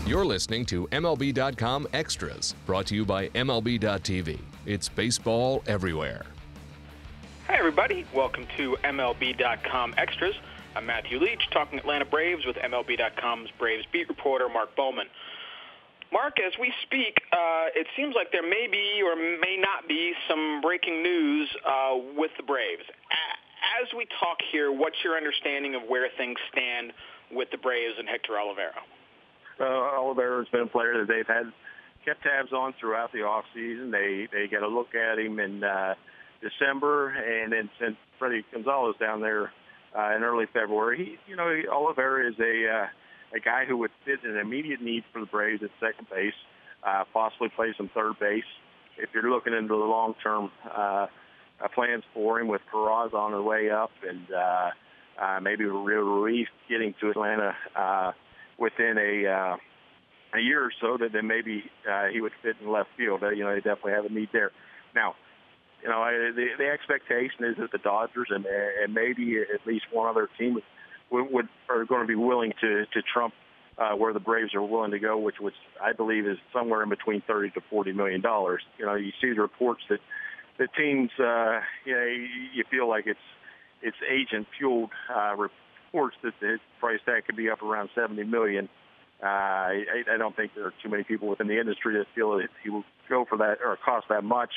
You're listening to MLB.com Extras, brought to you by MLB.tv. It's baseball everywhere. Hi, everybody. Welcome to MLB.com Extras. I'm Matthew Leach, talking Atlanta Braves with MLB.com's Braves beat reporter Mark Bowman. Mark, as we speak, it seems like there may be or may not be some breaking news with the Braves. As we talk here, what's your understanding of where things stand with the Braves and Hector Olivera? Olivera has been a player that they've kept tabs on throughout the offseason. They get a look at him in December, and then sent Fredi Gonzalez down there in early February. Olivera is a guy who would fit an immediate need for the Braves at second base, possibly play some third base. If you're looking into the long-term plans for him with Peraza on the way up and maybe Ruiz getting to Atlanta within a year or so, then maybe he would fit in left field. They definitely have a need there. Now, the expectation is that the Dodgers and maybe at least one other team are going to be willing to trump where the Braves are willing to go, which I believe is somewhere in between $30 to $40 million. You see the reports that the teams, you feel like it's agent-fueled reports that the price tag could be up around $70 million. I don't think there are too many people within the industry that feel that he will go for that or cost that much.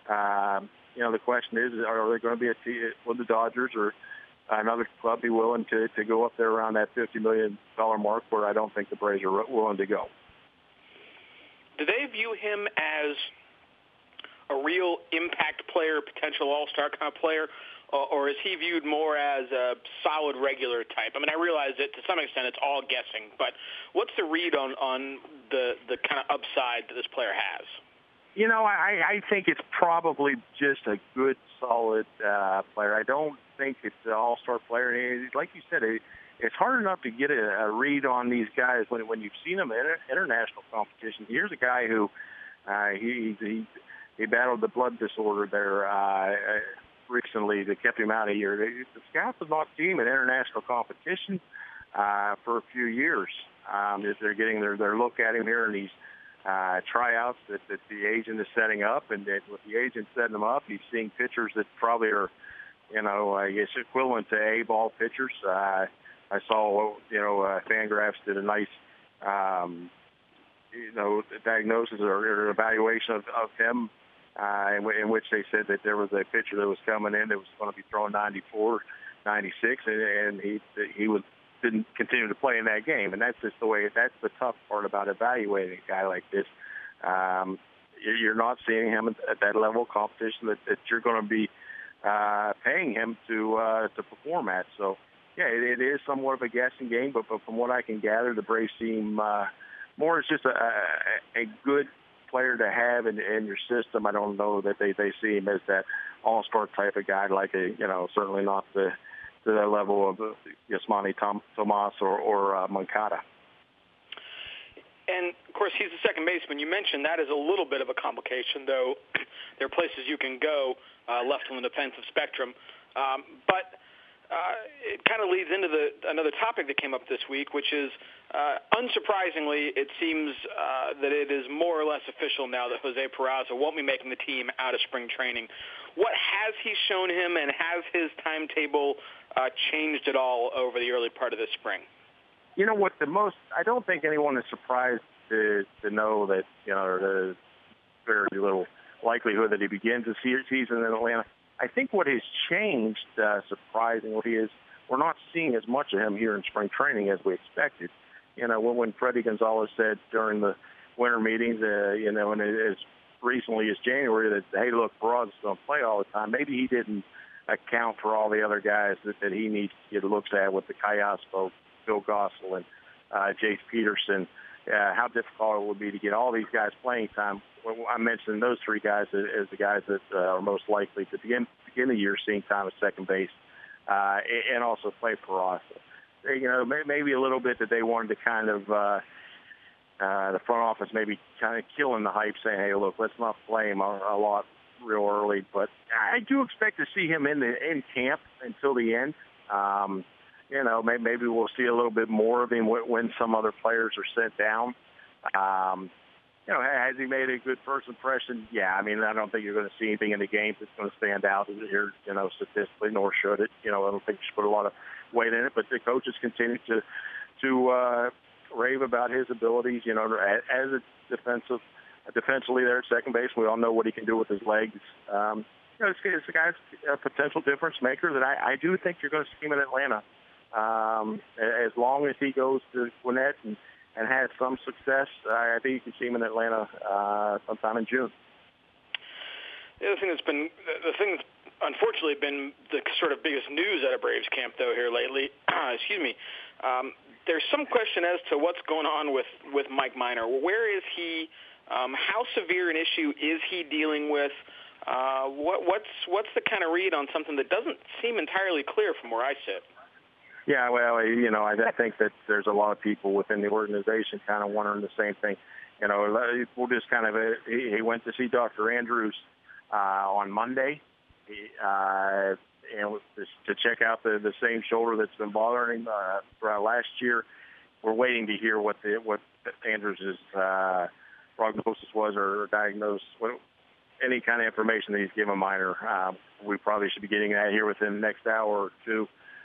The question is, are they going to be will the Dodgers or another club be willing to go up there around that $50 million mark, where I don't think the Braves are willing to go? Do they view him as a real impact player, potential all-star kind of player, or is he viewed more as a solid regular type? I mean, I realize that to some extent it's all guessing, but what's the read on the kind of upside that this player has? I think it's probably just a good, solid player. I don't think it's an all-star player. Like you said, it's hard enough to get a read on these guys when you've seen them in international competition. Here's a guy who he battled the blood disorder there recently that kept him out of here. The scouts have not seen him in international competition for a few years. They're getting their look at him here in these tryouts that the agent is setting up, and that with the agent setting them up, he's seeing pitchers that probably are, I guess equivalent to A-ball pitchers. I saw, Fangraphs did a nice, diagnosis or evaluation of him, in which they said that there was a pitcher that was coming in that was going to be throwing 94, 96, and he didn't continue to play in that game. And that's just that's the tough part about evaluating a guy like this. You're not seeing him at that level of competition that you're going to be paying him to perform at. So, yeah, it is somewhat of a guessing game, but from what I can gather, the Braves seem more as just a good player to have in your system. I don't know that they see him as that all-star type of guy, like certainly not to the level of Yasmani Tomas or Moncada. And, of course, he's the second baseman. You mentioned that is a little bit of a complication, though there are places you can go left on the defensive spectrum. But it kind of leads into another topic that came up this week, which is, unsurprisingly, it seems that it is more or less official now that Jose Peraza won't be making the team out of spring training. What has he shown him, and has his timetable changed at all over the early part of this spring? You know what, I don't think anyone is surprised to know that, there's very little likelihood that he begins the season in Atlanta. I think what has changed, surprisingly, is we're not seeing as much of him here in spring training as we expected. When Fredi Gonzalez said during the winter meetings, and as recently as January, that, hey, look, Peraza's going to play all the time, maybe he didn't account for all the other guys that he needs to get looks at with the Callaspo, Phil Gossel, and Jace Peterson, how difficult it would be to get all these guys playing time. I mentioned those three guys as the guys that are most likely to begin the year seeing time at second base, and also play Peraza. Maybe a little bit that they wanted to kind of, the front office maybe kind of killing the hype, saying, hey, look, let's not play him a lot real early. But I do expect to see him in camp until the end. Maybe we'll see a little bit more of him when some other players are sent down. Has he made a good first impression? Yeah. I mean, I don't think you're going to see anything in the game that's going to stand out here, statistically, nor should it. I don't think you should put a lot of weight in it. But the coaches continue to rave about his abilities, as a defensively there at second base. We all know what he can do with his legs. It's a guy's a potential difference maker that I do think you're going to see him in Atlanta. As long as he goes to Gwinnett and has some success, I think you can see him in Atlanta sometime in June. The other thing that's unfortunately been the sort of biggest news out of Braves camp, though, here lately, there's some question as to what's going on with Mike Minor. Where is he? How severe an issue is he dealing with? What's the kind of read on something that doesn't seem entirely clear from where I sit? Yeah, well, I think that there's a lot of people within the organization kind of wondering the same thing. We'll just kind of he went to see Dr. Andrews on Monday, to check out the same shoulder that's been bothering him throughout last year. We're waiting to hear what Andrews' prognosis was or diagnosis. Any kind of information that he's given Minor. We probably should be getting that here within the next hour or two.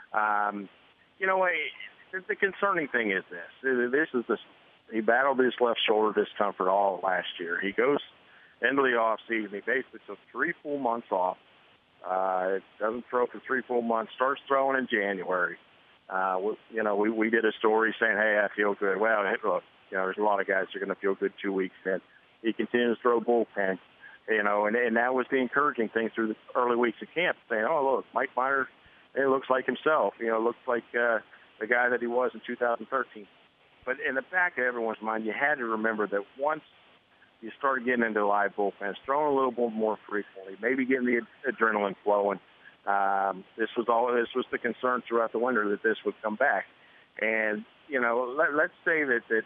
The concerning thing is this. He battled his left shoulder discomfort all last year. He goes into the off season. He basically took 3 full months off. Doesn't throw for 3 full months. Starts throwing in January. We did a story saying, "Hey, I feel good." Well, look, there's a lot of guys that are going to feel good 2 weeks in. He continues to throw bullpen. And that was the encouraging thing through the early weeks of camp, saying, "Oh, look, Mike Minor, it looks like himself. Looks like the guy that he was in 2013." But in the back of everyone's mind, you had to remember that once you started getting into live bullpens, throwing a little bit more frequently, maybe getting the adrenaline flowing. This was the concern throughout the winter that this would come back. And let's say that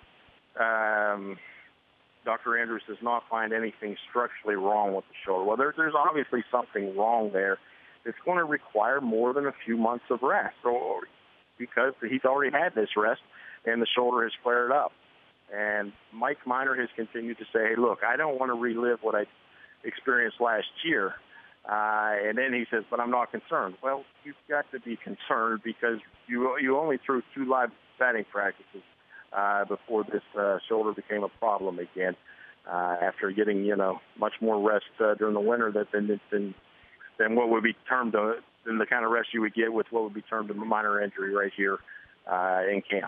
Dr. Andrews does not find anything structurally wrong with the shoulder. Well, there's obviously something wrong there. It's going to require more than a few months of rest, because he's already had this rest and the shoulder has flared up. And Mike Minor has continued to say, "Hey, look, I don't want to relive what I experienced last year." And then he says, "But I'm not concerned." Well, you've got to be concerned because you only threw 2 live batting practices before this shoulder became a problem again. After getting much more rest during the winter than what would be termed than the kind of rest you would get with what would be termed a minor injury right here in camp.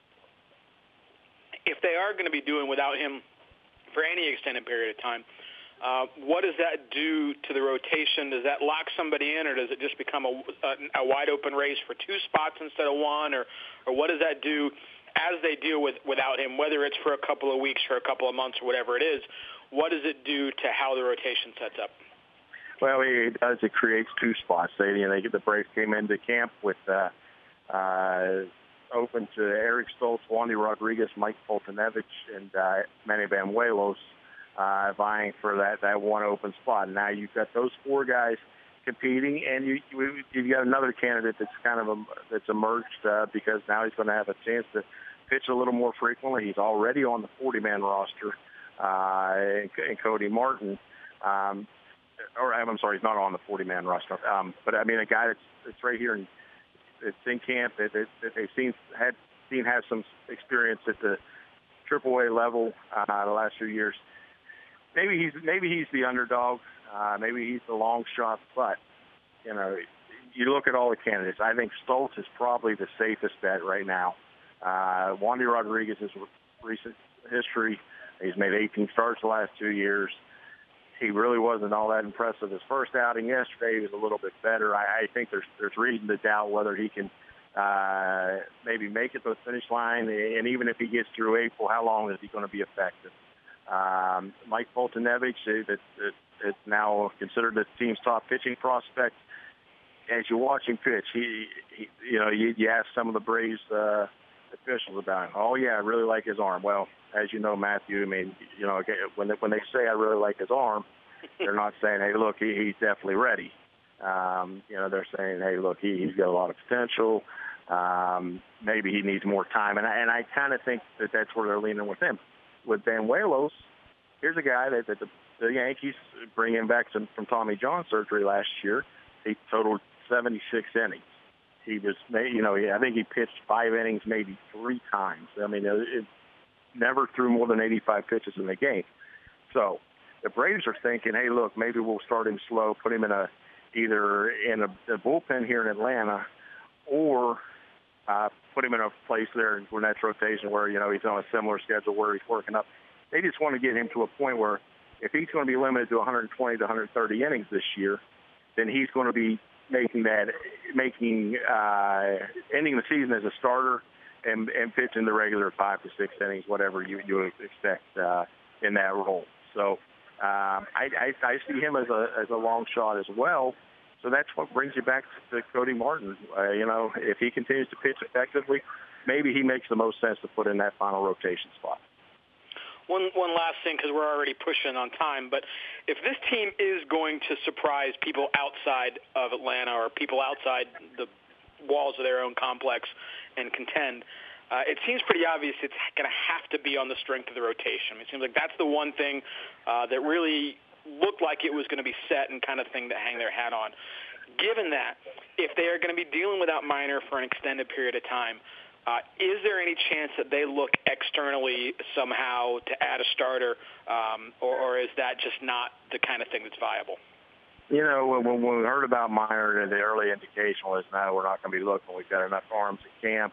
If they are going to be doing without him for any extended period of time, what does that do to the rotation? Does that lock somebody in, or does it just become a wide open race for 2 spots instead of 1, or what does that do as they deal without him, whether it's for a couple of weeks, for a couple of months, or whatever it is? What does it do to how the rotation sets up? Well, it does. It creates 2 spots. The Braves came into camp with open to Eric Stoltz, Wandy Rodriguez, Mike Foltynewicz, and Manny Banuelos vying for that 1 open spot. Now you've got those 4 guys competing, and you've got another candidate that's emerged because now he's going to have a chance to pitch a little more frequently. He's already on the 40-man roster, and Cody Martin. I'm sorry, he's not on the 40-man roster. But I mean, a guy that's right here and it's in camp that they've seen have some experience at the AAA level the last few years. Maybe he's the underdog. Maybe he's the long shot. But you look at all the candidates. I think Stoltz is probably the safest bet right now. Wandy Rodriguez's recent history. He's made 18 starts the last 2 years. He really wasn't all that impressive. His first outing yesterday was a little bit better. I think there's reason to doubt whether he can maybe make it to the finish line. And even if he gets through April, how long is he going to be effective? Mike Foltynewicz, that's now considered the team's top pitching prospect. As you watch him pitch, you ask some of the Braves officials about him. Oh yeah, I really like his arm. Well, as you know, Matthew, I mean, when they say I really like his arm, they're not saying, hey, look, he's definitely ready. They're saying, hey, look, he's got a lot of potential. Maybe he needs more time, and I kind of think that's where they're leaning with him. with Banuelos, here's a guy that the Yankees bring him back from Tommy John surgery last year. He totaled 76 innings. He was, I think he pitched 5 innings maybe 3 times. I mean, it never threw more than 85 pitches in the game. So the Braves are thinking, hey, look, maybe we'll start him slow, put him in either in a bullpen here in Atlanta, or put him in a place there in Gwinnett rotation where, he's on a similar schedule where he's working up. They just want to get him to a point where if he's going to be limited to 120 to 130 innings this year, then he's going to be ending the season as a starter and pitching the regular 5 to 6 innings, whatever you would expect in that role. So I see him as a long shot as well. So that's what brings you back to Cody Martin. If he continues to pitch effectively, maybe he makes the most sense to put in that final rotation spot. One last thing, because we're already pushing on time, but if this team is going to surprise people outside of Atlanta or people outside the walls of their own complex and contend, it seems pretty obvious it's going to have to be on the strength of the rotation. It seems like that's the one thing that really looked like it was going to be set and kind of thing to hang their hat on. Given that, if they are going to be dealing without Minor for an extended period of time, is there any chance that they look externally somehow to add a starter, or is that just not the kind of thing that's viable? When we heard about Minor, the early indication was, no, we're not going to be looking. We've got enough arms at camp.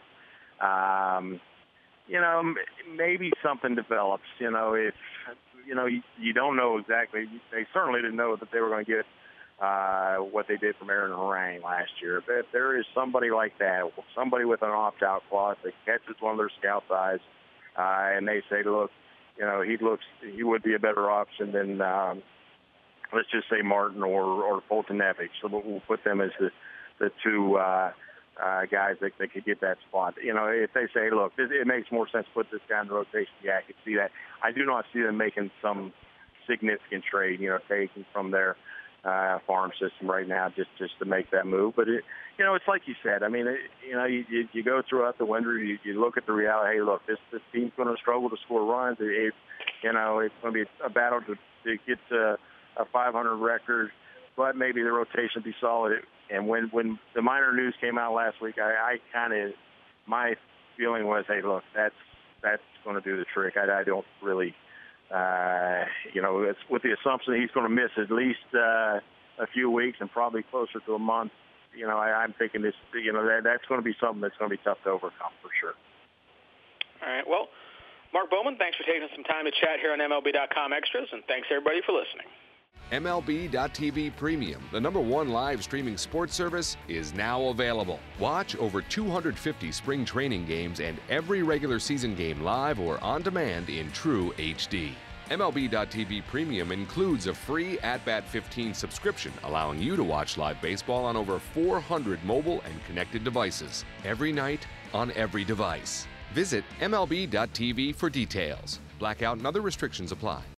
Maybe something develops. If you don't know exactly. They certainly didn't know that they were going to get what they did from Aaron Harang last year. But if there is somebody like that, somebody with an opt-out clause that catches one of their scouts' eyes, and they say, look, he would be a better option than, let's just say Martin or Fulton Nevich. So we'll put them as the two guys that could get that spot. If they say, look, it makes more sense to put this guy in the rotation, yeah, I could see that. I do not see them making some significant trade, taking from their farm system right now just to make that move. But it's like you said. I mean, you go throughout the winter, you look at the reality. Hey, look, this team's going to struggle to score runs. It's going to be a battle to get to a 500 record, but maybe the rotation be solid. And when the Minor news came out last week, my feeling was, hey, look, that's going to do the trick. I don't really. It's with the assumption that he's going to miss at least a few weeks and probably closer to a month. I'm thinking this. That's going to be something that's going to be tough to overcome for sure. All right. Well, Mark Bowman, thanks for taking some time to chat here on MLB.com Extras, and thanks everybody for listening. MLB.TV Premium, the #1 live streaming sports service, is now available. Watch over 250 spring training games and every regular season game live or on demand in true HD. MLB.TV Premium includes a free At-Bat 15 subscription, allowing you to watch live baseball on over 400 mobile and connected devices, every night on every device. Visit MLB.TV for details. Blackout and other restrictions apply.